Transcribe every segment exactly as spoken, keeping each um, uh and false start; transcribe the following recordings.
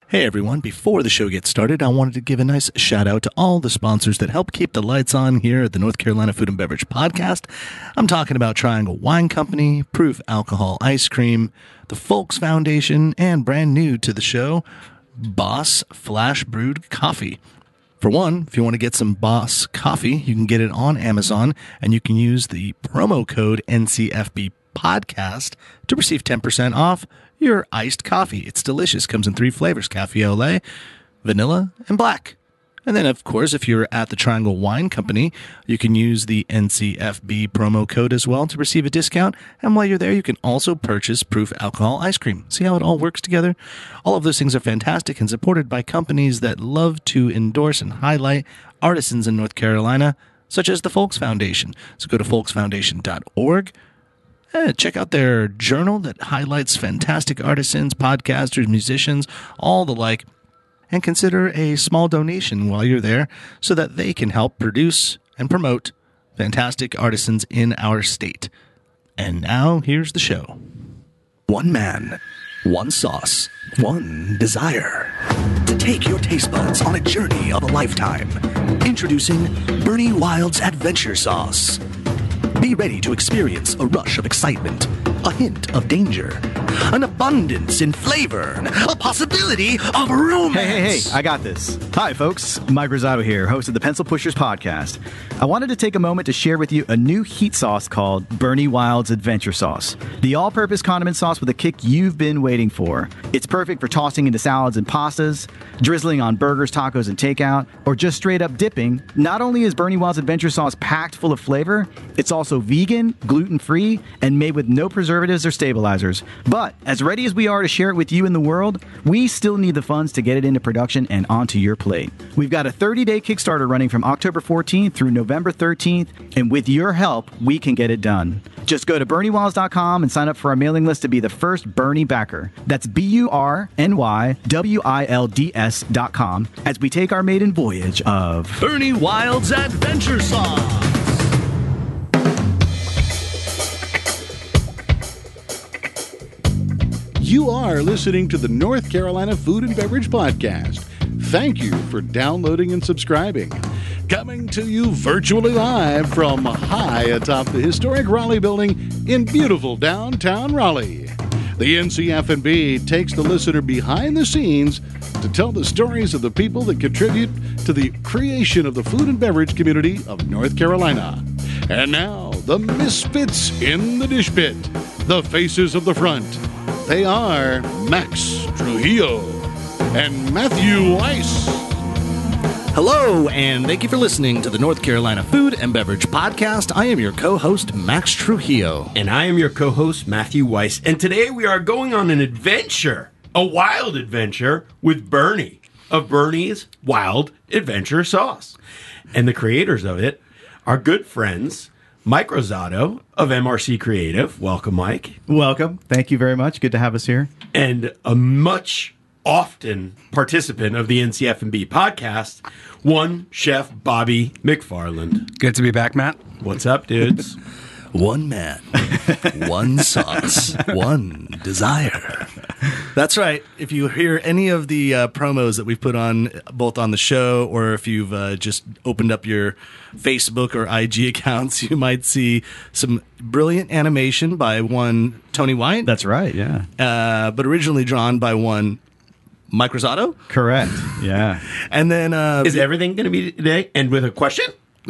Hey everyone, before the show gets started, I wanted to give a nice shout out to all the sponsors that help keep the lights on here at the North Carolina Food and Beverage Podcast. I'm talking about Triangle Wine Company, Proof Alcohol Ice Cream, the Folks Foundation, and brand new to the show, Boss Flash Brewed Coffee. For one, if you want to get some Boss coffee, you can get it on Amazon, and you can use the promo code N C F B Podcast to receive ten percent off your iced coffee. It's delicious. Comes in three flavors, cafe au lait, vanilla, and black. And then, of course, if you're at the Triangle Wine Company, you can use the N C F B promo code as well to receive a discount. And while you're there, you can also purchase Proof Alcohol Ice Cream. See how it all works together? All of those things are fantastic and supported by companies that love to endorse and highlight artisans in North Carolina, such as the Folks Foundation. So go to folks foundation dot org. Eh, check out their journal that highlights fantastic artisans, podcasters, musicians, all the like, and consider a small donation while you're there so that they can help produce and promote fantastic artisans in our state. And now, here's the show. One man, one sauce, one desire. To take your taste buds on a journey of a lifetime. Introducing Bernie Wild's Adventure Sauce. Be ready to experience a rush of excitement, a hint of danger, an abundance in flavor, a possibility of romance. Hey, hey, hey, I got this. Hi, folks. Mike Rosado here, host of the Pencil Pushers podcast. I wanted to take a moment to share with you a new heat sauce called Bernie Wild's Adventure Sauce, the all-purpose condiment sauce with a kick you've been waiting for. It's perfect for tossing into salads and pastas, drizzling on burgers, tacos, and takeout, or just straight up dipping. Not only is Bernie Wild's Adventure Sauce packed full of flavor, it's also vegan, gluten-free, and made with no preservatives or stabilizers. But as ready as we are to share it with you and the world, we still need the funds to get it into production and onto your plate. We've got a thirty-day Kickstarter running from October fourteenth through November thirteenth, and with your help, we can get it done. Just go to bernie wilds dot com and sign up for our mailing list to be the first Bernie backer. That's B U R N Y W I L D S dot com as we take our maiden voyage of Bernie Wild's Adventure Sauce. You are listening to the North Carolina Food and Beverage Podcast. Thank you for downloading and subscribing. Coming to you virtually live from high atop the historic Raleigh building in beautiful downtown Raleigh. The N C F B takes the listener behind the scenes to tell the stories of the people that contribute to the creation of the food and beverage community of North Carolina. And now, the misfits in the dish pit, the faces of the front. They are Max Trujillo and Matthew Weiss. Hello, and thank you for listening to the North Carolina Food and Beverage Podcast. I am your co-host, Max Trujillo. And I am your co-host, Matthew Weiss. And today we are going on an adventure, a wild adventure, with Bernie of Bernie's Wild Adventure Sauce. And the creators of it are good friends, Mike Rosado of M R C Creative. Welcome, Mike. Welcome. Thank you very much. Good to have us here. And a much often participant of the N C F B podcast, one Chef Bobby McFarland. Good to be back, Matt. What's up, dudes? One man, one sauce, one desire. That's right. If you hear any of the uh, promos that we've put on, both on the show or if you've uh, just opened up your Facebook or I G accounts, you might see some brilliant animation by one Tony White. That's right, yeah. Uh, but originally drawn by one Mike Rosado. Correct, yeah. And then... Uh, Is everything going to be today? And with a question?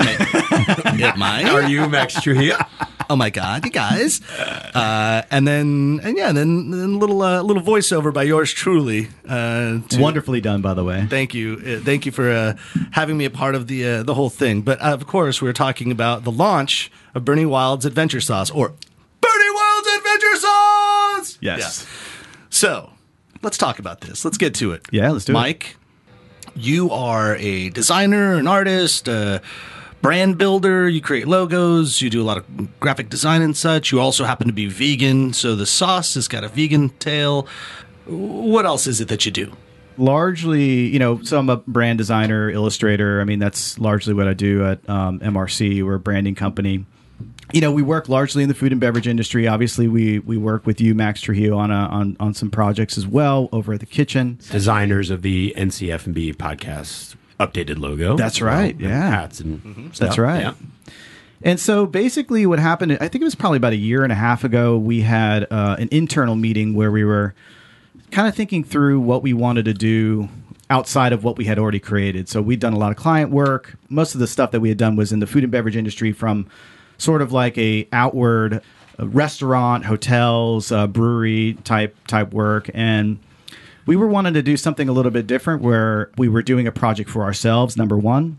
Am I? Are you Max Trujillo? Oh my God, you guys! Uh, and then, and yeah, then, then a little, uh, little voiceover by yours truly. Uh, to, Wonderfully done, by the way. Thank you, uh, thank you for uh, having me a part of the uh, the whole thing. But uh, of course, we're talking about the launch of Bernie Wild's Adventure Sauce, or Bernie Wild's Adventure Sauce. Yes. Yeah. So, let's talk about this. Let's get to it. Yeah, let's do Mike, it. Mike, you are a designer, an artist. Uh, brand builder, you create logos, you do a lot of graphic design and such. You also happen to be vegan, so the sauce has got a vegan tail. What else is it that you do? Largely, you know, so I'm a brand designer, illustrator. I mean, that's largely what I do at um, M R C. We're a branding company. you know, we work largely in the food and beverage industry. Obviously, we we work with you, Max Trujillo, on a, on on some projects as well over at the kitchen. Designers of the N C F and B podcast updated logo. That's right. Well, yeah, hats and mm-hmm. stuff. That's right. Yeah. And so basically, what happened? I think it was probably about a year and a half ago. We had uh, an internal meeting where we were kind of thinking through what we wanted to do outside of what we had already created. So we'd done a lot of client work. Most of the stuff that we had done was in the food and beverage industry, from sort of like a outward uh, restaurant, hotels, uh, brewery type type work. And we were wanting to do something a little bit different, where we were doing a project for ourselves, number one.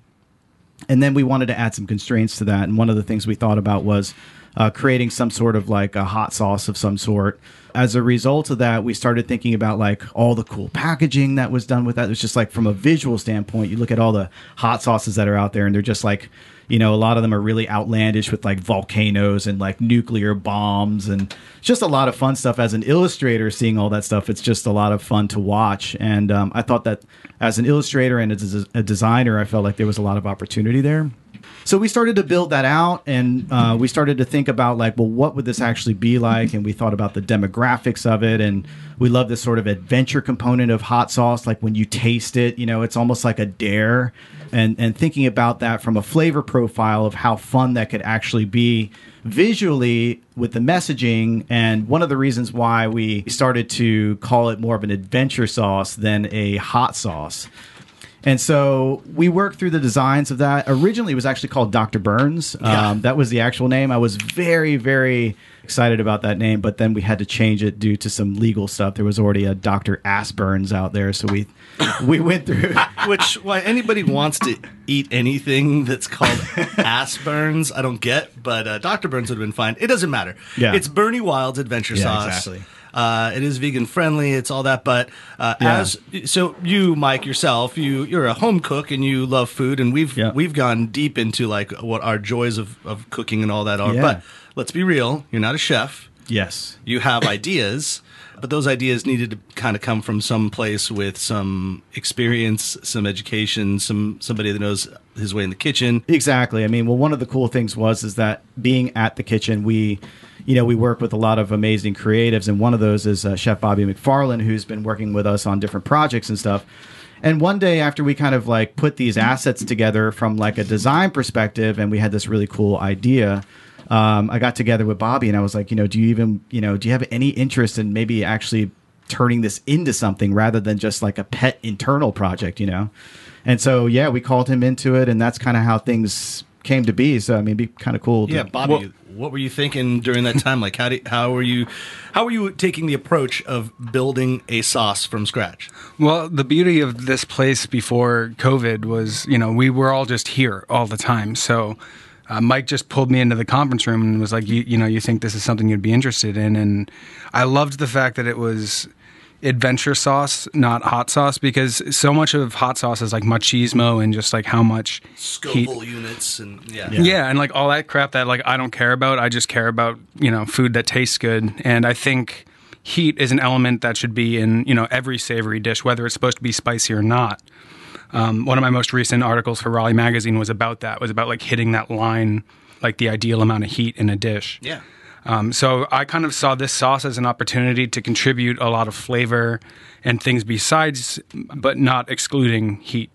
And then we wanted to add some constraints to that. And one of the things we thought about was uh, creating some sort of like a hot sauce of some sort. As a result of that, we started thinking about like all the cool packaging that was done with that. It was just like, from a visual standpoint, you look at all the hot sauces that are out there, and they're just like, you know, a lot of them are really outlandish with like volcanoes and like nuclear bombs, and just a lot of fun stuff. As an illustrator, seeing all that stuff, it's just a lot of fun to watch. And um, I thought that as an illustrator and as a designer, I felt like there was a lot of opportunity there. So we started to build that out, and uh, we started to think about like, well, what would this actually be like? And we thought about the demographics of it, and we love this sort of adventure component of hot sauce. Like when you taste it, you know, it's almost like a dare. And and thinking about that from a flavor profile of how fun that could actually be visually with the messaging. And one of the reasons why we started to call it more of an adventure sauce than a hot sauce. And so we worked through the designs of that. Originally, it was actually called Doctor Burns. Yeah. Um, that was the actual name. I was very, very excited about that name, but then we had to change it due to some legal stuff. There was already a Doctor Ass Burns out there, so we we went through. Which, why anybody wants to eat anything that's called ass burns, I don't get, but uh, Doctor Burns would have been fine. It doesn't matter. Yeah. It's Bernie Wild's adventure Yeah, sauce. exactly. Uh, it is vegan friendly. It's all that, but uh, Yeah. as so, you, Mike, yourself, you you're a home cook and you love food, and we've Yeah. we've gone deep into like what our joys of, of cooking and all that are. Yeah. But let's be real, you're not a chef. Yes. You have ideas, but those ideas needed to kind of come from some place with some experience, some education, some somebody that knows his way in the kitchen. Exactly. I mean, well, one of the cool things was is that being at the kitchen, we, you know, we work with a lot of amazing creatives, and one of those is uh, Chef Bobby McFarland, who's been working with us on different projects and stuff. And one day after we kind of like put these assets together from like a design perspective, and we had this really cool idea, um, I got together with Bobby and I was like, you know, do you even, you know, do you have any interest in maybe actually turning this into something rather than just like a pet internal project, you know? And so, yeah, we called him into it, and that's kind of how things came to be. So, I mean, it'd be kind of cool. To, Yeah, Bobby, well, what were you thinking during that time? Like, how do, how were you how were you taking the approach of building a sauce from scratch? Well, the beauty of this place before COVID was, you know, we were all just here all the time. So uh, Mike just pulled me into the conference room and was like, you, you know, you think this is something you'd be interested in? And I loved the fact that it was adventure sauce, not hot sauce, because so much of hot sauce is like machismo and just like how much Scoville heat. units and yeah. Yeah. yeah, and like all that crap that like I don't care about. I just care about, you know, food that tastes good. And I think heat is an element that should be in, you know, every savory dish, whether it's supposed to be spicy or not. Um, one of my most recent articles for Raleigh Magazine was about that, was about like hitting that line, like the ideal amount of heat in a dish. Yeah. Um, so I kind of saw this sauce as an opportunity to contribute a lot of flavor and things besides, but not excluding heat.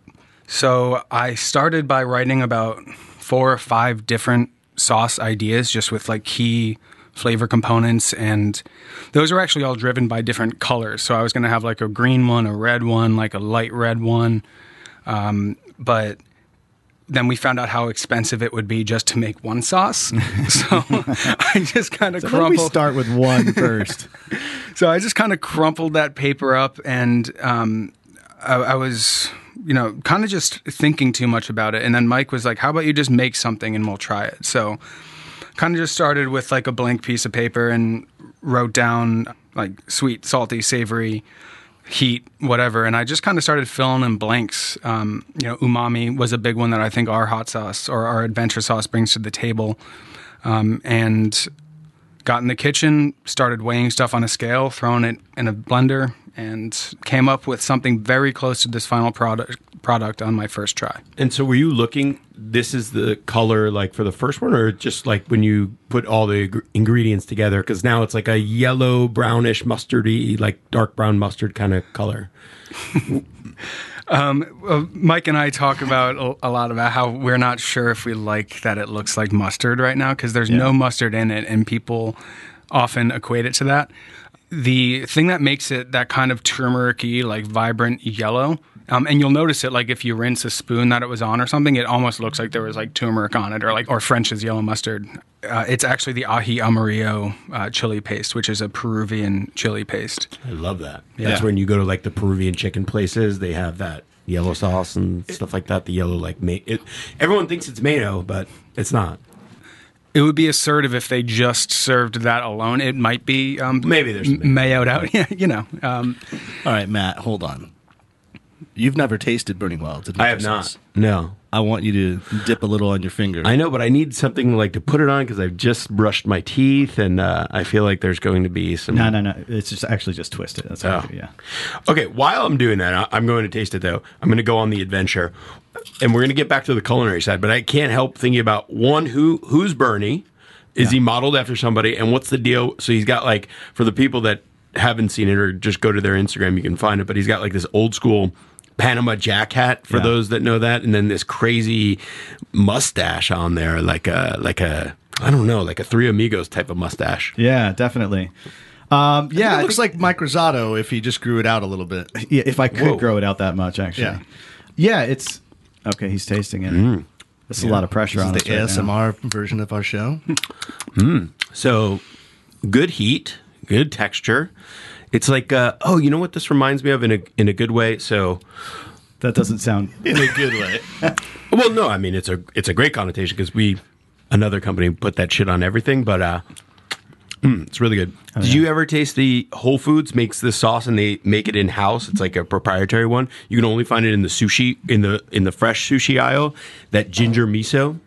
So I started by writing about four or five different sauce ideas, just with like key flavor components, and those are actually all driven by different colors. So I was going to have like a green one, a red one, like a light red one, um, but then we found out how expensive it would be just to make one sauce. So I just kind of so crumpled. we start with one first. So I just kind of crumpled that paper up, and um, I, I was, you know, kind of just thinking too much about it. And then Mike was like, how about you just make something and we'll try it? So kind of just started with like a blank piece of paper and wrote down like sweet, salty, savory, heat, whatever, and I just kind of started filling in blanks. Um, you know, umami was a big one that I think our hot sauce or our adventure sauce brings to the table. Um, and got in the kitchen, started weighing stuff on a scale, throwing it in a blender, and came up with something very close to this final product product on my first try. And so were you looking, this is the color like for the first one, or just like when you put all the ing- ingredients together? Because now it's like a yellow, brownish, mustardy, like dark brown mustard kind of color. Um, well, Mike and I talk about a, a lot about how we're not sure if we like that it looks like mustard right now because there's Yeah. no mustard in it, and people often equate it to that. The thing that makes it that kind of turmeric-y, like vibrant yellow, um, and you'll notice it like if you rinse a spoon that it was on or something, it almost looks like there was like turmeric on it, or like or French's yellow mustard. Uh, it's actually the ají amarillo uh, chili paste, which is a Peruvian chili paste. I love that. Yeah. That's when you go to like the Peruvian chicken places, they have that yellow sauce and stuff like that. The yellow, like, ma- it, everyone thinks it's mayo, but it's not. It would be assertive if they just served that alone. It might be um, Maybe there's some mayoed out. Yeah, you know. Um, All right, Matt, hold on. You've never tasted Burning Wilds. I have not. No. I want you to dip a little on your finger. I know, but I need something like to put it on because I've just brushed my teeth, and uh, I feel like there's going to be some. No, no, no. It's just actually just twist it. That's how Oh. I do, yeah. Okay, while I'm doing that, I- I'm going to taste it though. I'm going to go on the adventure, and we're going to get back to the culinary side. But I can't help thinking about one: who who's Bernie? Is he modeled after somebody? And what's the deal? So he's got like, for the people that haven't seen it or just go to their Instagram, you can find it. But he's got like this old school Panama Jack hat for Yeah. those that know that, and then this crazy mustache on there, like a like a I don't know, like a Three Amigos type of mustache. Yeah, definitely. Um, yeah, it looks like Mike Rosado if he just grew it out a little bit. yeah, if I could Whoa. grow it out that much, actually. Yeah. Yeah, it's okay. He's tasting it. That's a lot of pressure This on is us the right A S M now. R version of our show. So good heat, good texture. It's like, uh, oh, you know what this reminds me of in a in a good way. So, That doesn't sound. In a good way. well, no, I mean it's a it's a great connotation because we another company put that shit on everything, but uh, mm, it's really good. Did you ever taste the Whole Foods makes this sauce and they make it in house? It's like a proprietary one. You can only find it in the sushi in the in the fresh sushi aisle. That ginger miso.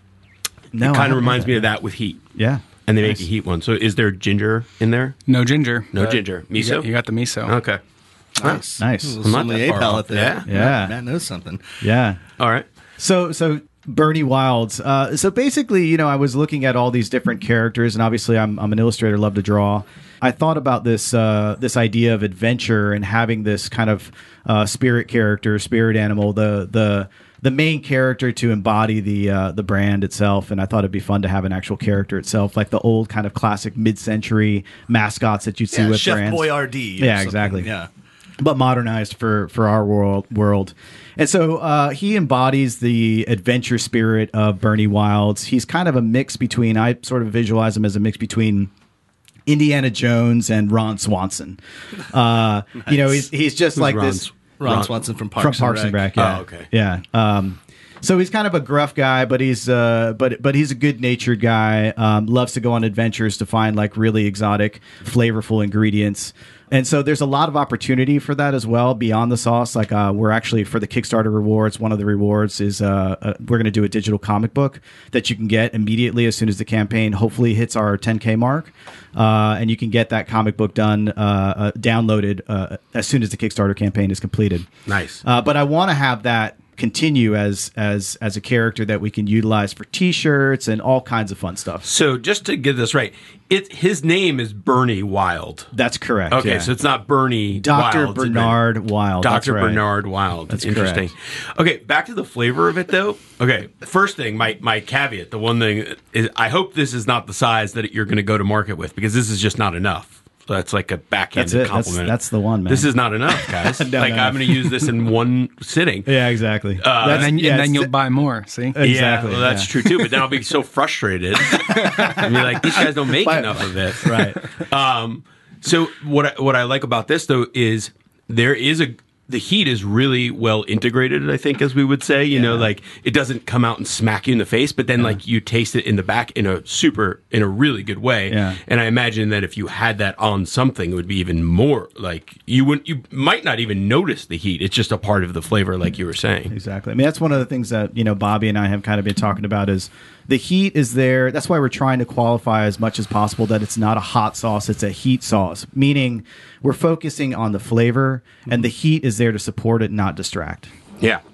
No, it I kind of haven't reminds had me that. of that with heat. Yeah. And they make Nice. a heat one. So is there ginger in there? no ginger. No but ginger. You Miso? got, you got the miso. Okay. Nice. Nice. A little I'm not that sommelier far palate off. there. Yeah. Yeah. Matt knows something. Yeah. All right. So, so Bernie Wilds. Uh, so basically, you know, I was looking at all these different characters, and obviously, I'm I'm an illustrator, love to draw. I thought about this uh, this idea of adventure and having this kind of uh, spirit character, spirit animal, the the the main character to embody the uh, the brand itself. And I thought it'd be fun to have an actual character itself, like the old kind of classic mid-century mascots that you'd see Yeah, with Chef brands. Boyardee. or Yeah, something. exactly. Yeah. But modernized for for our world world. And so uh, he embodies the adventure spirit of Bernie Wilds. He's kind of a mix between, I sort of visualize him as a mix between Indiana Jones and Ron Swanson. Uh, You know, he's he's just like Ron this Sw- Ron, Ron- Swanson from Parks, from Parks and Rec. Yeah. Oh, okay. Yeah. Um, so he's kind of a gruff guy, but he's uh, but but he's a good natured guy. Um, loves to go on adventures to find like really exotic, flavorful ingredients. And so there's a lot of opportunity for that as well beyond the sauce. Like uh, we're actually for the Kickstarter rewards. One of the rewards is uh, uh, we're going to do a digital comic book that you can get immediately as soon as the campaign hopefully hits our ten K mark, uh, and you can get that comic book done, uh, uh, downloaded uh, as soon as the Kickstarter campaign is completed. Nice. Uh, but I want to have that continue as as as a character that we can utilize for T-shirts and all kinds of fun stuff. So just to get this right, it his name is Bernie Wild. That's correct. Okay, yeah. so it's not Bernie Doctor Wild. Bernard Wild. that's Doctor right. Bernard Wild. That's interesting. Okay, back to the flavor of it though. Okay, first thing, my my caveat, the one thing is, I hope this is not the size that you're going to go to market with because this is just not enough. So that's like a backhanded That's it. That's- compliment. that's the one, man. This is not enough, guys. No, like no, no. I'm going to use this in one sitting. Yeah, exactly. Uh, That's- And then, yeah, and then it's- you'll buy more. See? Exactly. Yeah, well, that's yeah. true too. But then I'll be so frustrated. I'll be like, these guys don't make But- enough of it. Right. Um, so what I, what I like about this though is there is a the heat is really well integrated. I think, as we would say, you know, like it doesn't come out and smack you in the face, but then like you taste it in the back in a super in a really good way. Yeah. And I imagine that if you had that on something, it would be even more like you wouldn't you might not even notice the heat. It's just a part of the flavor, like you were saying. Exactly. I mean, that's one of the things that, you know, Bobby and I have kind of been talking about is the heat is there. That's why we're trying to qualify as much as possible that it's not a hot sauce, it's a heat sauce, meaning we're focusing on the flavor and the heat is there to support it, not distract. Yeah.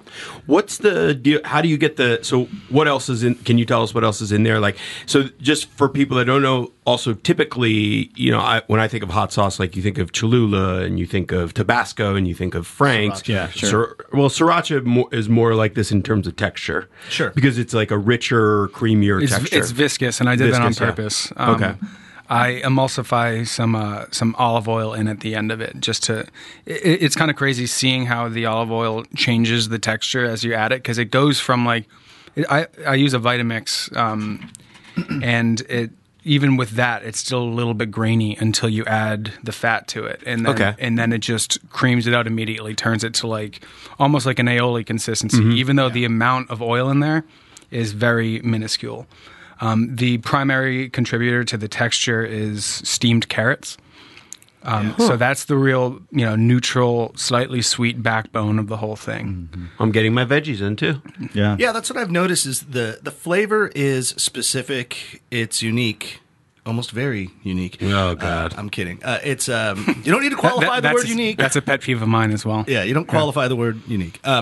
What's the deal? How do you get the? So what else is in? Can you tell us what else is in there? Like, so just for people that don't know, also typically, you know, I, when I think of hot sauce, like you think of Cholula and you think of Tabasco and you think of Frank's. Sriracha. Yeah, sure. Sir, well, Sriracha mo- is more like this in terms of texture. Sure. Because it's like a richer, creamier It's, texture. it's viscous, and I did that on Viscous, yeah. purpose. Um, Okay. I emulsify some uh, some olive oil in at the end of it, just to. It, it's kind of crazy seeing how the olive oil changes the texture as you add it, because it goes from like, it, I I use a Vitamix, um, and it even with that it's still a little bit grainy until you add the fat to it, and then Okay. and then it just creams it out immediately, turns it to like almost like an aioli consistency, Mm-hmm. even though the amount of oil in there is very minuscule. Um, the primary contributor to the texture is steamed carrots. Um, So that's the real, you know, neutral, slightly sweet backbone of the whole thing. I'm getting my veggies in too. Yeah. Yeah, that's what I've noticed is the the flavor is specific. It's unique, almost very unique. Oh, God. Uh, I'm kidding. Uh, it's um, you don't need to qualify That- the that's word a, unique. That's a pet peeve of mine as well. Yeah, you don't qualify the word unique. Um,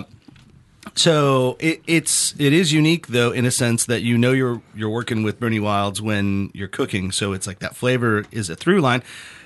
so it, it's it is unique though in a sense that you know you're you're working with Bernie Wilds when you're cooking. So it's like that flavor is a through line,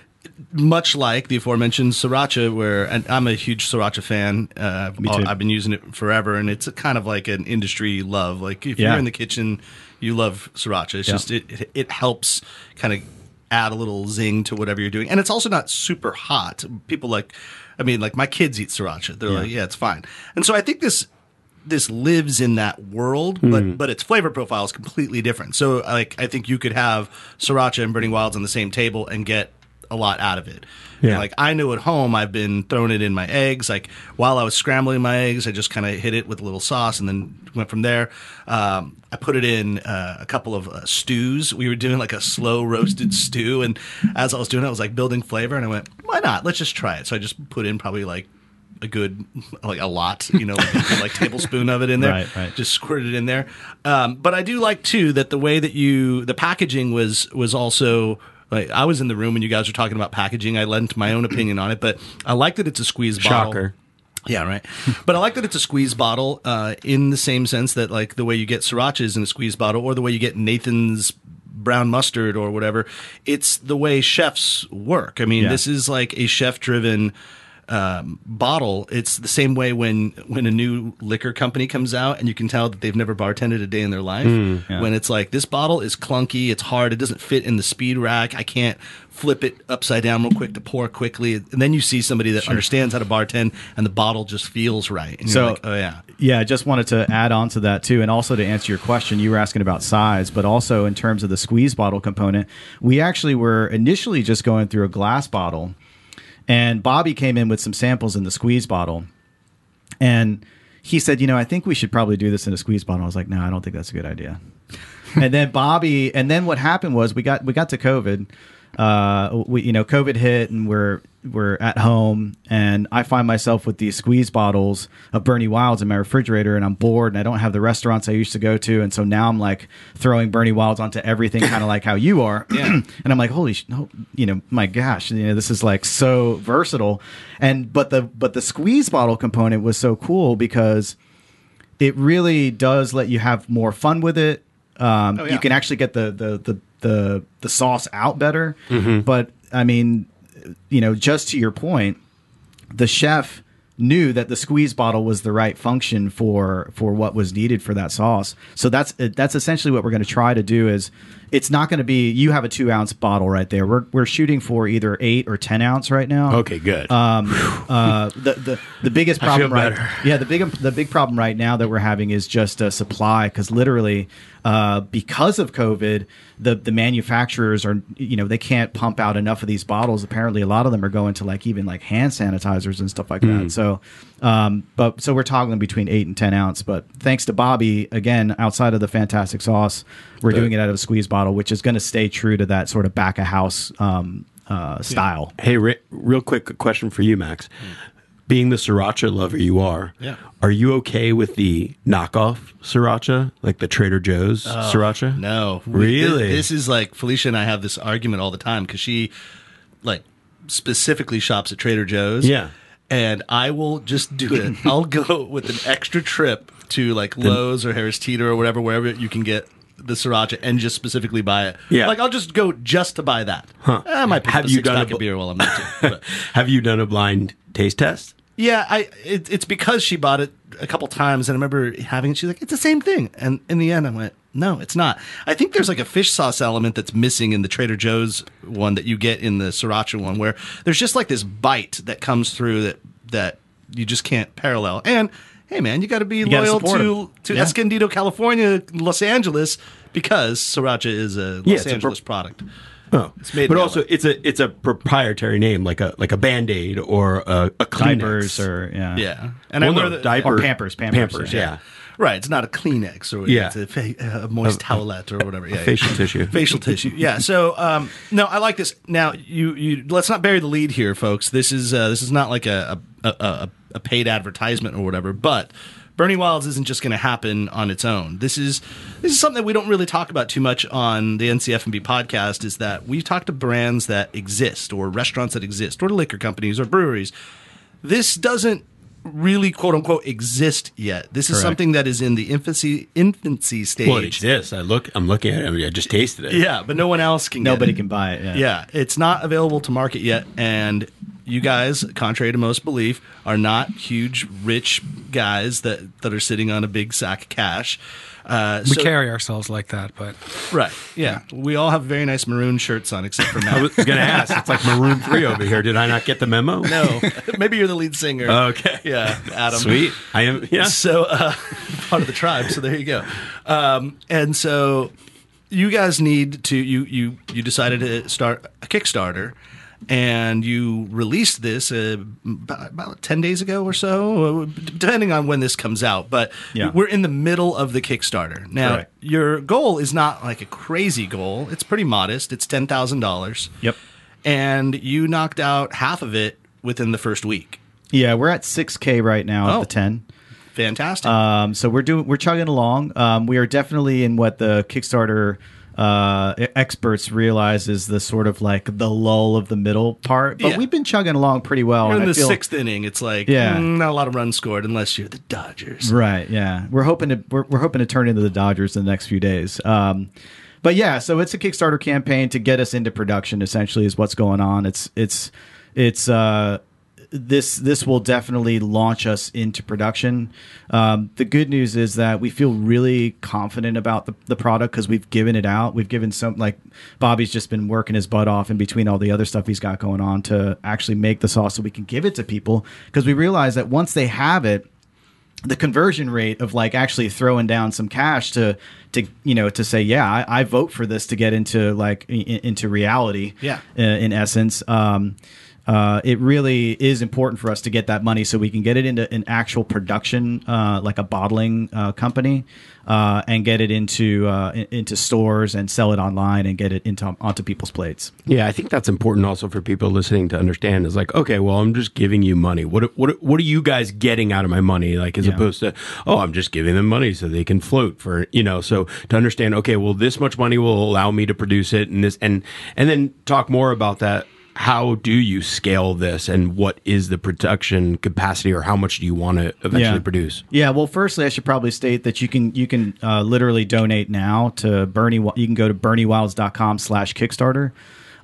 much like the aforementioned sriracha. Where and I'm a huge sriracha fan. Uh, Me too. I've been using it forever, and it's a kind of like an industry love. Like if Yeah. you're in the kitchen, you love sriracha. It's Yeah. just it it, it helps kind of add a little zing to whatever you're doing. And it's also not super hot. People like, I mean, like my kids eat sriracha. They're like, yeah, it's fine. And so I think this this lives in that world, but but its flavor profile is completely different. So like I think you could have sriracha and Burning Wilds on the same table and get a lot out of it. Yeah. And like I know at home I've been throwing it in my eggs. Like while I was scrambling my eggs, I just kind of hit it with a little sauce and then went from there. Um, I put it in uh, a couple of uh, stews. We were doing like a slow roasted stew, and as I was doing it, I was like building flavor, and I went, why not? Let's just try it. So I just put in probably like a good, like a lot, you know, like, a good, like tablespoon of it in there. Right, right. Just squirt it in there. Um, but I do like too that the way that you the packaging was was also. Like I was in the room when you guys were talking about packaging. I lent my own opinion on it, but I like that it's a squeeze bottle. Shocker. Yeah, right. But I like that it's a squeeze bottle uh, in the same sense that like the way you get sriracha is in a squeeze bottle, or the way you get Nathan's brown mustard or whatever. It's the way chefs work. I mean, Yeah. this is like a chef-driven um, bottle. It's the same way when when a new liquor company comes out and you can tell that they've never bartended a day in their life. yeah. When it's like this bottle is clunky, it's hard, it doesn't fit in the speed rack. I can't flip it upside down real quick to pour quickly. And then you see somebody that understands how to bartend, and the bottle just feels right. And So- you're like, oh yeah. Yeah, I just wanted to add on to that too, and also to answer your question, you were asking about size, but also in terms of the squeeze bottle component, we actually were initially just going through a glass bottle, and Bobby came in with some samples in the squeeze bottle, and he said, you know, I think we should probably do this in a squeeze bottle. I was like, no, I don't think that's a good idea. And then Bobby, and then what happened was we got we got to COVID. Uh, we, you know, COVID hit, and we're we're at home, and I find myself with these squeeze bottles of Bernie Wilds in my refrigerator, and I'm bored, and I don't have the restaurants I used to go to, and so now I'm like throwing Bernie Wilds onto everything, kind of like how you are. Yeah. And I'm like, holy, sh- no, you know, my gosh, you know, this is like so versatile. And but the but the squeeze bottle component was so cool because it really does let you have more fun with it. Um, Oh, yeah. You can actually get the the the the, the sauce out better. Mm-hmm. But I mean, you know, just to your point, the chef knew that the squeeze bottle was the right function for for what was needed for that sauce. So that's that's essentially what we're going to try to do. Is it's not going to be you have a two ounce bottle right there. We're we're shooting for either eight or ten ounce right now. Okay, good. Um, uh, the, the the biggest I problem, feel right? better. Yeah, the big the big problem right now that we're having is just uh, supply, because literally, uh, because of COVID, the the manufacturers are you know they can't pump out enough of these bottles. Apparently, a lot of them are going to like even like hand sanitizers and stuff like Hmm. that. So, um, but so we're toggling between eight and ten ounce. But thanks to Bobby, again, outside of the fantastic sauce, we're doing it out of a squeeze bottle, which is going to stay true to that sort of back of house um, uh, style. Hey, re- real quick question for you, Max. Being the sriracha lover you are, Yeah. are you okay with the knockoff sriracha, like the Trader Joe's sriracha? No, We- Really? This, this is like Felicia and I have this argument all the time because she, like, specifically shops at Trader Joe's. Yeah. and I will just do it. I'll go with an extra trip to like Lowe's or Harris Teeter or whatever, wherever you can get the sriracha, and just specifically buy it. Yeah. Like I'll just go just to buy that. Huh. I might pick Have up a you six done pack a of bl- beer while I'm there too. But. Have you done a blind taste test? Yeah, I it, it's because she bought it a couple times, and I remember having it. She's like, "It's the same thing," and in the end, I went, "No, it's not." I think there's like a fish sauce element that's missing in the Trader Joe's one that you get in the sriracha one, where there's just like this bite that comes through that that you just can't parallel. And hey, man, you got to be gotta loyal support to 'em. to Yeah. Escondido, California, Los Angeles, because sriracha is a Los Yeah, it's a Angeles pro- product. Oh, It's made but in also L A. it's a it's a proprietary name, like a like a Band-Aid or a, a Kleenex. Diapers or yeah, Yeah, and Well, I wear no, the diaper, or Pampers, Pampers, Pampers, yeah. yeah. Right, it's not a Kleenex or Yeah. it's a, fa- a moist towelette or whatever. Yeah, facial yeah. tissue. Facial tissue. Yeah. So, um, no, I like this. Now, you, you let's not bury the lead here, folks. This is uh, this is not like a a, a a paid advertisement or whatever. But Bernie Wilds isn't just going to happen on its own. This is this is something that we don't really talk about too much on the N C F and B podcast. Is that we talk to brands that exist, or restaurants that exist, or liquor companies, or breweries. This doesn't really quote unquote exist yet. This is Correct. something that is in the infancy infancy stage. Well, it exists. I look. I'm looking at it. I, mean, I just tasted it. Yeah, but no one else can. get Nobody it. can buy it. Yeah. Yeah, it's not available to market yet, and you guys, contrary to most belief, are not huge, rich guys that that are sitting on a big sack of cash. Uh, We so- carry ourselves like that, but right. Yeah, we all have very nice maroon shirts on, except for I Matt. was going to ask. It's like Maroon three over here. Did I not get the memo? No, maybe you're the lead singer. Okay. Yeah, Adam. Sweet. I am. Yeah. So uh, part of the tribe. So there you go. Um, and so you guys need to you you you decided to start a Kickstarter, and you released this uh, about, about ten days ago or so, depending on when this comes out. But Yeah. we're in the middle of the Kickstarter now. Correct. Your goal is not like a crazy goal. It's pretty modest. It's ten thousand dollars. Yep. And you knocked out half of it within the first week. Yeah, we're at six K right now Oh. of the ten. Fantastic. Um, so we're doing we're chugging along. Um, we are definitely in what the Kickstarter uh, e- experts realize is the sort of like the lull of the middle part. But Yeah. we've been chugging along pretty well. You're in and I the feel- sixth inning. It's like Yeah. mm, not a lot of runs scored unless you're the Dodgers. Right. Yeah. We're hoping to we're, we're hoping to turn into the Dodgers in the next few days. Um, but yeah, so it's a Kickstarter campaign to get us into production. Essentially, is what's going on. It's it's it's uh, this this will definitely launch us into production. Um, the good news is that we feel really confident about the, the product because we've given it out. We've given some like Bobby's just been working his butt off in between all the other stuff he's got going on to actually make the sauce so we can give it to people because we realize that once they have it, the conversion rate of like actually throwing down some cash to to you know to say yeah I, I vote for this to get into like in, into reality Yeah. uh, in essence um, uh, it really is important for us to get that money so we can get it into an actual production uh, like a bottling uh, company uh, and get it into uh, in, into stores and sell it online and get it into onto people's plates. Yeah, I think that's important also for people listening to understand. Is like, okay, well, I'm just giving you money. What what what are you guys getting out of my money? Like, as Yeah. opposed to, oh, I'm just giving them money so they can float for you know. So to understand, okay, well, this much money will allow me to produce it, and this, and and then talk more about that. How do you scale this, and what is the production capacity, or how much do you want to eventually Yeah. produce? Yeah, well, firstly, I should probably state that you can you can uh, literally donate now to Bernie. You can go to bernie wilds dot com slash Kickstarter.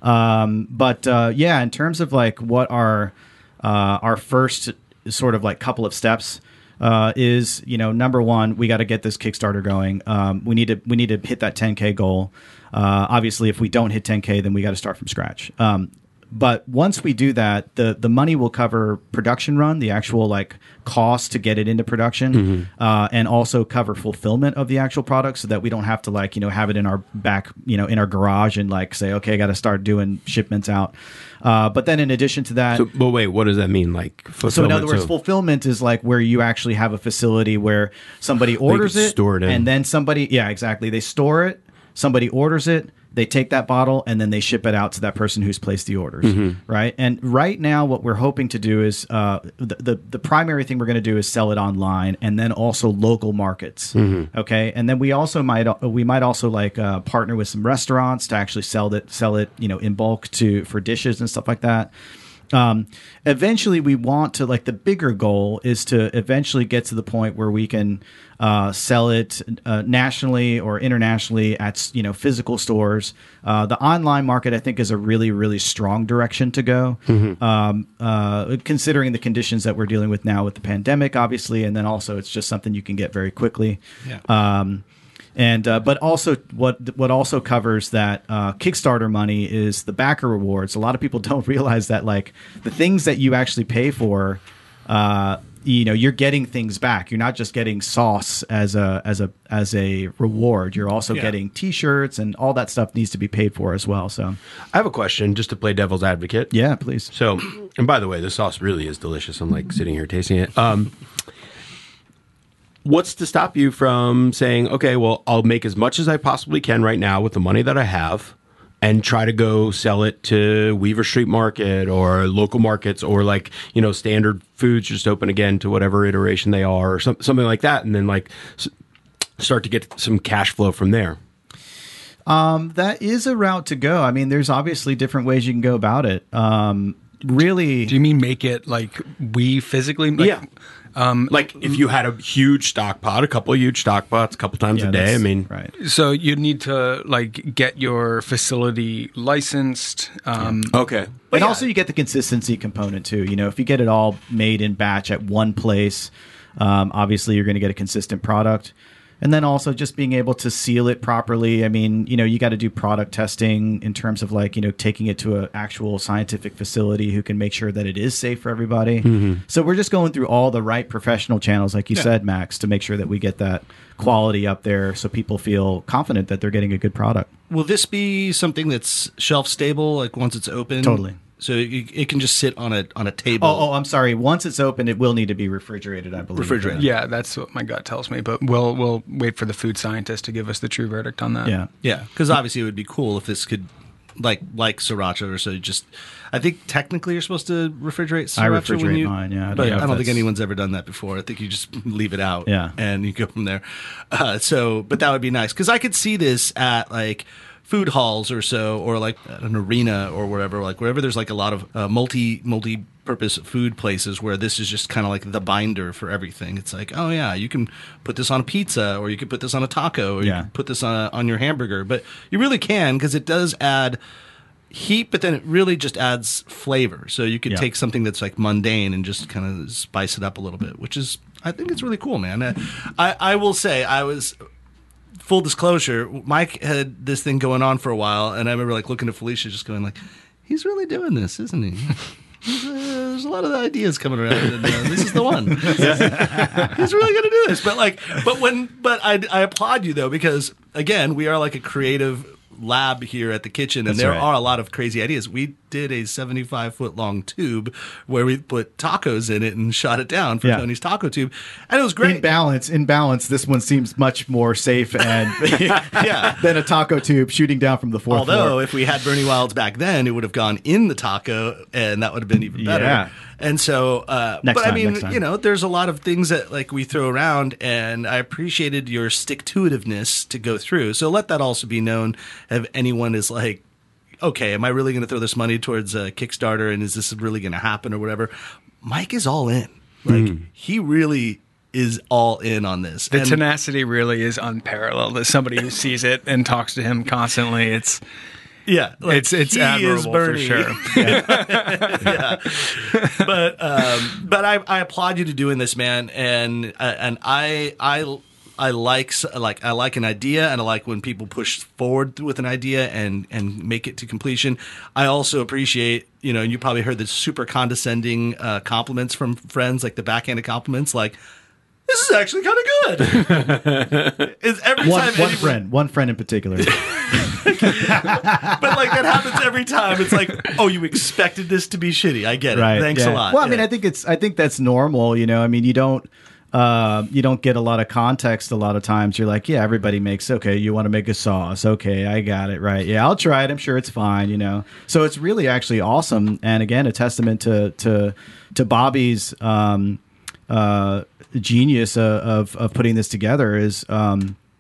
Um, but uh, yeah, in terms of like what our uh, our first sort of like couple of steps uh, is, you know, number one, we got to get this Kickstarter going. Um, we need to we need to hit that ten K goal. Uh, obviously, if we don't hit ten K, then we got to start from scratch. Um, But once we do that, the the money will cover production run, the actual like cost to get it into production, Mm-hmm. uh, and also cover fulfillment of the actual product, so that we don't have to like you know have it in our back, you know, in our garage and like say, okay, I got to start doing shipments out. Uh, but then in addition to that, So, but wait, what does that mean? Like, so in fulfillment? other words, So- fulfillment is like where you actually have a facility where somebody orders can it, store it in. and then somebody, yeah, exactly, they store it. Somebody orders it. They take that bottle and then they ship it out to that person who's placed the orders, Mm-hmm. right? And right now, what we're hoping to do is uh, the, the the primary thing we're going to do is sell it online and then also local markets, Mm-hmm. okay? And then we also might we might also like uh, partner with some restaurants to actually sell it sell it you know in bulk to for dishes and stuff like that. Um, eventually, we want to, like, the bigger goal is to eventually get to the point where we can uh, sell it uh, nationally or internationally at, you know, physical stores. Uh, the online market, I think, is a really, really strong direction to go, mm-hmm. um, uh, considering the conditions that we're dealing with now with the pandemic, obviously, and then also it's just something you can get very quickly. Yeah. Um, And uh, but also what what also covers that uh, Kickstarter money is the backer rewards. A lot of people don't realize that, like, the things that you actually pay for, uh, you know, you're getting things back. You're not just getting sauce as a as a as a reward. You're also Yeah. getting T-shirts, and all that stuff needs to be paid for as well. So I have a question just to play devil's advocate. yeah, please. So, and by the way, the sauce really is delicious. I'm like sitting here tasting it. Um, what's to stop you from saying, okay, well, I'll make as much as I possibly can right now with the money that I have and try to go sell it to Weaver Street Market or local markets or, like, you know, Standard Foods just open again to whatever iteration they are or some, something like that. And then, like, s- start to get some cash flow from there. Um, that is a route to go. I mean, there's obviously different ways you can go about it. Um, really, Do you mean make it like we physically? Like, yeah. Um, like if you had a huge stock pot, a couple of huge stock pots, a couple times yeah, a day. I that's- mean, right. So you need to like get your facility licensed. Um, okay. And also you get the consistency component too. You know, if you get it all made in batch at one place, um, obviously you're going to get a consistent product. And then also just being able to seal it properly. I mean, you know, you got to do product testing in terms of, like, you know, taking it to an actual scientific facility who can make sure that it is safe for everybody. Mm-hmm. So we're just going through all the right professional channels, like you Yeah. said, Max, to make sure that we get that quality up there so people feel confident that they're getting a good product. Will this be something that's shelf stable, like once it's open? Totally. So it, it can just sit on a on a table. Oh, oh, I'm sorry. Once it's open, it will need to be refrigerated, I believe. Refrigerated. yeah, that's what my gut tells me. But we'll we'll wait for the food scientist to give us the true verdict on that. Yeah. Yeah, because obviously it would be cool if this could, like like sriracha or so. Just, I think technically you're supposed to refrigerate sriracha. I when refrigerate you, mine, yeah. I don't but know I if don't think that's- anyone's ever done that before. I think you just leave it out. Yeah. and you go from there. Uh, so, but that would be nice because I could see this at like food halls or so, or like at an arena or wherever, like wherever there's like a lot of uh, multi multi purpose food places where this is just kind of like the binder for everything. It's like, oh yeah, you can put this on a pizza, or you could put this on a taco, or you Yeah. can put this on a, on your hamburger. But you really can, because it does add heat, but then it really just adds flavor. So you could Yeah. take something that's like mundane and just kind of spice it up a little bit, which is, I think it's really cool, man. I, I will say, I was, full disclosure, Mike had this thing going on for a while, and I remember like looking at Felicia just going like, he's really doing this, isn't he? He's, uh, there's a lot of ideas coming around, and uh, this is the one. He's really going to do this. But like, but when, but I, I applaud you though, because again, we are like a creative lab here at the kitchen, and That's there right. are a lot of crazy ideas. We did a seventy-five foot long tube where we put tacos in it and shot it down for Yeah. Tony's taco tube, and it was great. In balance, in balance, this one seems much more safe and Yeah. than a taco tube shooting down from the fourth Although, floor. if we had Bernie Wilds back then, it would have gone in the taco, and that would have been even better. Yeah. And so, uh, Next but I time, mean, next time. you know, there's a lot of things that like we throw around, and I appreciated your stick-to-itiveness to go through. So let that also be known. If anyone is like, okay, am I really going to throw this money towards a Kickstarter, and is this really going to happen or whatever? Mike is all in. Like he really is all in on this. The And- tenacity really is unparalleled. As somebody who sees it and talks to him constantly, it's Yeah, like, it's it's he is admirable for Bernie. sure. yeah. But um, but I, I applaud you to doing this, man, and uh, and I I I like s- like I like an idea, and I like when people push forward with an idea and and make it to completion. I also appreciate, you know, and you probably heard the super condescending uh, compliments from friends, like the backhanded compliments, like, this is actually kind of good. Is every one, time one anyone- friend, one friend in particular. But like that happens every time. It's like, oh, you expected this to be shitty. I get it. Right. Thanks yeah. a lot. Well, I mean, Yeah. I think it's I think that's normal. You know, I mean, you don't uh, you don't get a lot of context a lot of times. You're like, yeah, everybody makes okay. You want to make a sauce? Okay, I got it. Right? Yeah, I'll try it. I'm sure it's fine. You know, so it's really actually awesome, and again, a testament to to to Bobby's um, uh, genius uh, of of putting this together is. Um,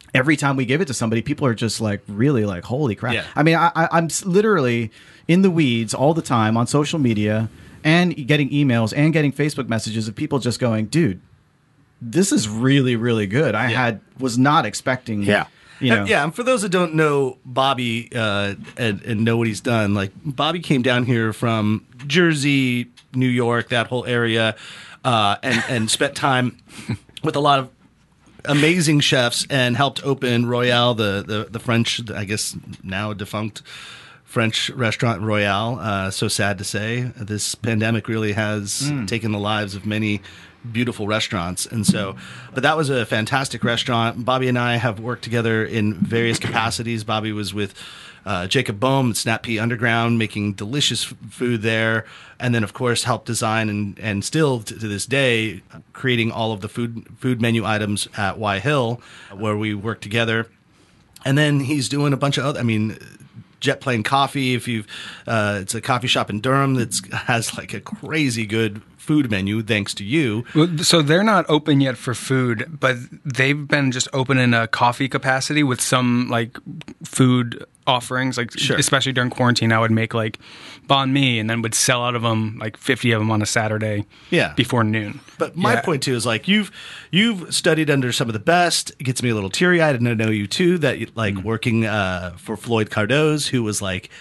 every time we give it to somebody, people are just like really like, holy crap. Yeah. I mean, I, I, I'm s- literally in the weeds all the time on social media and getting emails and getting Facebook messages of people just going, dude, this is really, really good. I had was not expecting. Yeah. You know. Uh, yeah, and for those that don't know Bobby uh, and, and know what he's done, like Bobby came down here from Jersey, New York, that whole area, uh, and and spent time with a lot of amazing chefs and helped open Royale, the the, the French, I guess now defunct French restaurant Royale. Uh, so sad to say, this pandemic really has Mm. taken the lives of many beautiful restaurants. And so, but that was a fantastic restaurant. Bobby and I have worked together in various capacities. Bobby was with uh, Jacob Bohm, Snap Pea Underground, making delicious f- food there. And then, of course, helped design and, and still t- to this day, creating all of the food food menu items at Y Hill, where we work together. And then he's doing a bunch of other, I mean, Jet Plane Coffee. If you've, uh, it's a coffee shop in Durham that has like a crazy good food menu, thanks to you. Well, so they're not open yet for food, but they've been just open in a coffee capacity with some like food offerings. Like Sure. especially during quarantine, I would make like banh mi and then would sell out of them, like fifty of them on a Saturday. Yeah. before noon. But my Yeah. point too is like you've you've studied under some of the best. It gets me a little teary eyed, and I know you too. That you- like working uh, for Floyd Cardoz, who was like,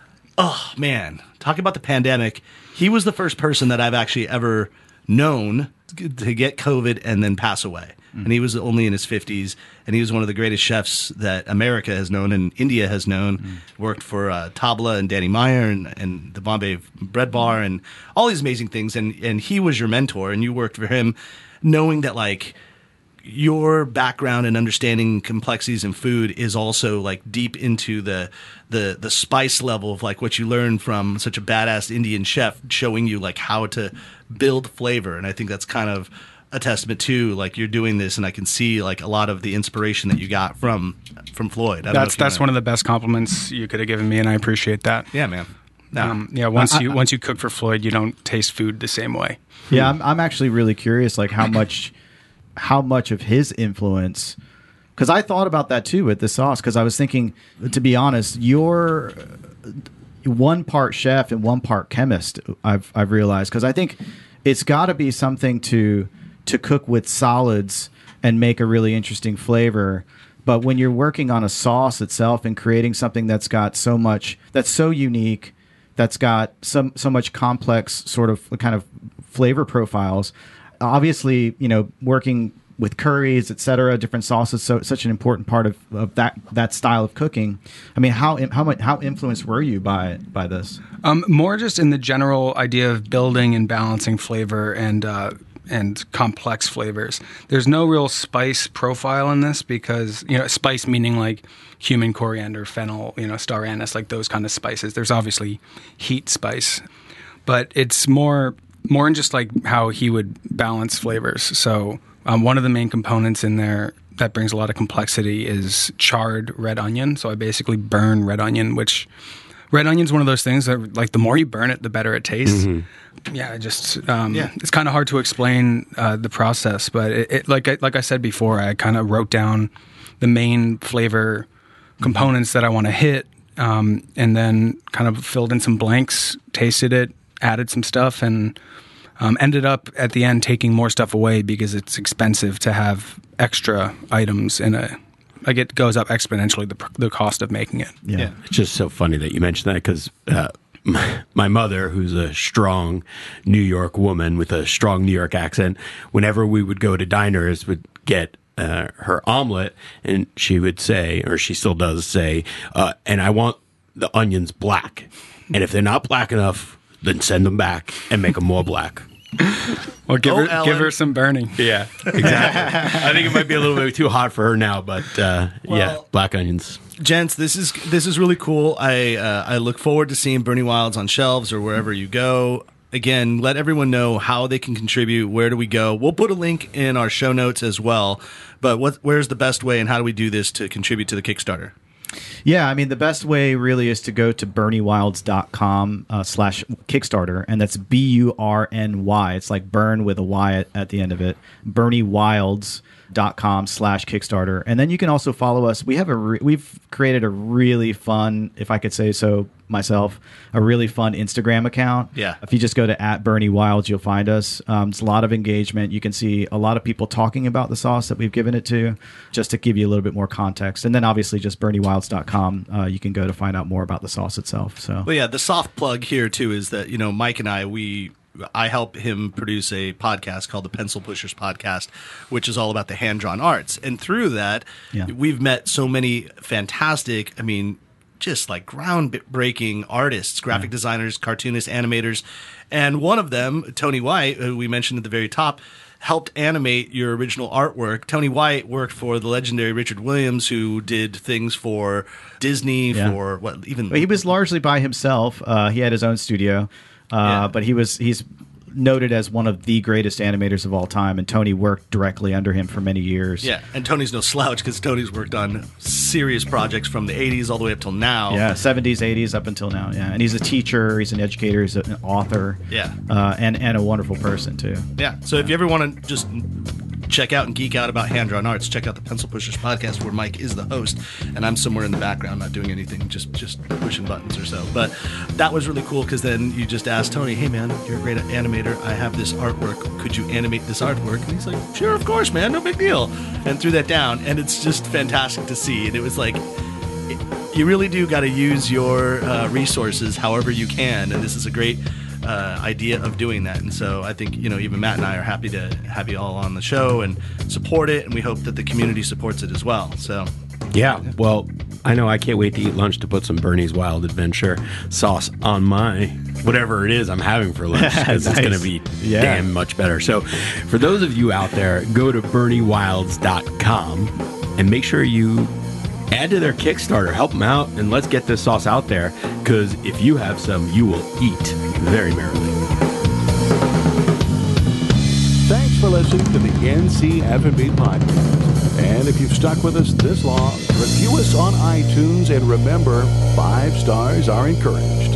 oh man, talking about the pandemic. He was the first person that I've actually ever known to get COVID and then pass away. And he was only in his fifties, and he was one of the greatest chefs that America has known and India has known. Mm. Worked for uh, Tabla and Danny Meyer and, and the Bombay Bread Bar and all these amazing things. And, and he was your mentor, and you worked for him, knowing that like your background and understanding complexities in food is also like deep into the the the spice level of like what you learn from such a badass Indian chef, showing you like how to build flavor. And I think that's kind of a testament to like you're doing this, and I can see like a lot of the inspiration that you got from from Floyd. I don't know That's if you that's wanna- one of the best compliments you could have given me, and I appreciate that. yeah, man. No. Um, yeah, once I- you I- once you cook for Floyd, you don't taste food the same way. Yeah, I'm, I'm actually really curious, like how much, how much of his influence, because I thought about that too with the sauce. Because I was thinking, to be honest, you're one part chef and one part chemist. I've I've realized, because I think it's got to be something to to cook with solids and make a really interesting flavor. But when you're working on a sauce itself and creating something that's got so much, that's so unique, that's got some so much complex sort of kind of flavor profiles. Obviously, you know, working with curries, et cetera, different sauces, so such an important part of, of that that style of cooking. I mean, how how much how influenced were you by by this? Um, more just in the general idea of building and balancing flavor and uh, and complex flavors. There's no real spice profile in this because, you know, spice meaning like cumin, coriander, fennel, you know, star anise, like those kind of spices. There's obviously heat spice, but it's more more in just like how he would balance flavors. So um, one of the main components in there that brings a lot of complexity is charred red onion. So I basically burn red onion, which red onion is one of those things that, like, the more you burn it, the better it tastes. Mm-hmm. Yeah, it just um, Yeah. it's kind of hard to explain uh, the process, but it, it, like I, like I said before, I kind of wrote down the main flavor components that I want to hit, um, and then kind of filled in some blanks, tasted it, added some stuff, and um, ended up at the end taking more stuff away because it's expensive to have extra items in a. Like, it goes up exponentially, the, the cost of making it. Yeah. It's just so funny that you mentioned that because uh, my, my mother, who's a strong New York woman with a strong New York accent, whenever we would go to diners, would get uh, her omelet, and she would say, or she still does say, uh, and I want the onions black. And if they're not black enough, then send them back and make them more black. Well, give, Oh, her, Ellen. give her some burning. Yeah, exactly. I think it might be a little bit too hot for her now, but uh, yeah, Well- black onions. Gents, this is this is really cool. I uh, I look forward to seeing Bernie Wilds on shelves or wherever you go. Again, let everyone know how they can contribute. Where do we go? We'll put a link in our show notes as well. But what where's the best way, and how do we do this to contribute to the Kickstarter? Yeah, I mean, the best way really is to go to bernie wilds dot com uh, slash Kickstarter, and that's B U R N Y. It's like burn with a Y at, at the end of it. bernie wilds dot com slash Kickstarter. And then you can also follow us. We have a re- we've created a really fun, if I could say so myself, a really fun Instagram account. Yeah. If you just go to at Bernie Wilds, you'll find us. Um, it's a lot of engagement. You can see a lot of people talking about the sauce that we've given it to, just to give you a little bit more context. And then obviously just bernie wilds dot com. Uh, you can go to find out more about the sauce itself. So, Well, yeah, the soft plug here too is that, you know, Mike and I, we I help him produce a podcast called the Pencil Pushers Podcast, which is all about the hand-drawn arts. And through that, Yeah. we've met so many fantastic, I mean, just like groundbreaking artists, graphic designers, cartoonists, animators. And one of them, Tony White, who we mentioned at the very top, helped animate your original artwork. Tony White worked for the legendary Richard Williams, who did things for Disney, Yeah. for what even... Well, he was largely by himself. Uh, he had his own studio, uh, Yeah. but he was he's noted as one of the greatest animators of all time, and Tony worked directly under him for many years. Yeah, and Tony's no slouch because Tony's worked on serious projects from the eighties all the way up till now. Yeah, seventies, eighties, up until now. Yeah, and he's a teacher, he's an educator, he's an author. Yeah. uh, and and a wonderful person too. Yeah. So if you ever want to just check out and geek out about hand-drawn arts, check out the Pencil Pushers Podcast, where Mike is the host, and I'm somewhere in the background not doing anything, just just pushing buttons or so. But that was really cool because then you just asked Tony, hey man, you're a great animator, I have this artwork, could you animate this artwork? And he's like, sure, of course, man, no big deal, and threw that down, and it's just fantastic to see. And it was like, it, you really do got to use your uh, resources however you can, and this is a great Uh, idea of doing that. And so I think, you know, even Matt and I are happy to have you all on the show and support it, and we hope that the community supports it as well. So Yeah, well, I know I can't wait to eat lunch to put some Bernie's Wild Adventure sauce on my whatever it is I'm having for lunch, because it's Nice. going to be Yeah. damn much better. So for those of you out there, go to bernie wilds dot com and make sure you add to their Kickstarter, help them out, and let's get this sauce out there, because if you have some, you will eat very merrily. Thanks for listening to the N C F and B podcast. And if you've stuck with us this long, review us on iTunes, and remember, five stars are encouraged.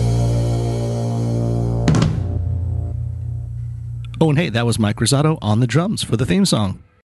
Oh, and hey, that was Mike Rosato on the drums for the theme song.